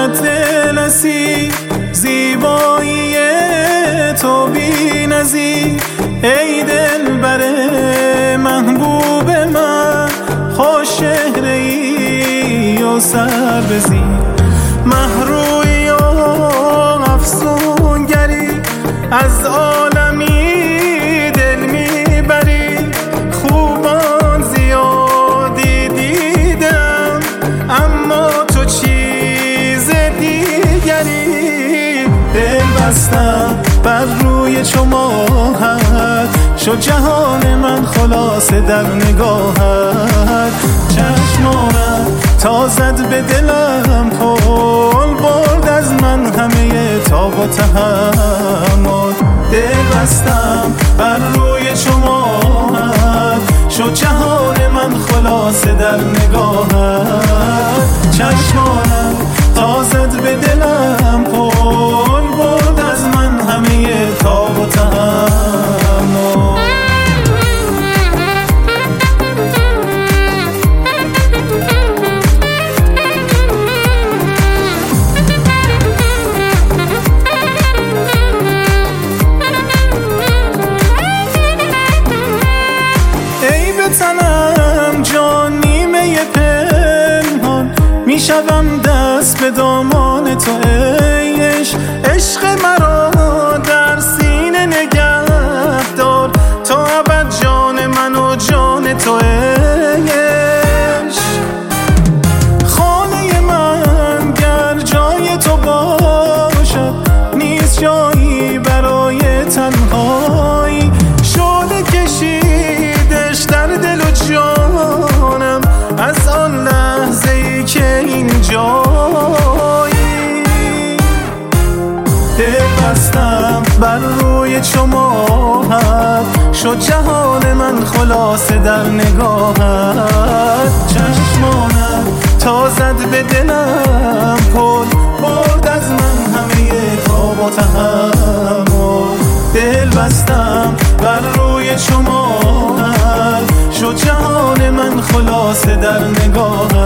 نسی زیبایی تو بی نظیر. ای دلبر محبوب من خوش چهره‌ای و سر به زیر. محروی و افسونگری از عالمی دل میبری. خوبان زیادی دیدم اما تو چیز دیگری. دل بستم بر روی چو ماهت شد جهان من خلاصه در نگاهت. چشمانت تا زد به دلم پل برد از من همه تاب و تحمل. دل بستم بر روی چو ماهت شد جهان من خلاصه در نگاهت. چشمانت تا زد به دلم پل برد از من همه تاب و تحمل. تنم جان نیمه پنهان میشوم دست به دامان تو. ایش عشق مرا در سینه نگه دار تا ابد جان من و جان تو. ایش خانه من گر جای تو باشد نیست جایی برای تنهایی. شعله کشیدش در دل و جانم از آن لحظه ای که اینجایی. دل بستم بر روی چو ماهت شد جهان من خلاصه در نگاهت. چشمانت تا زد به دلم پل برد از من همه تاب و تحمل. دل بستم بر روی چو ماهت شد جهان من خلاصه در نگاهت.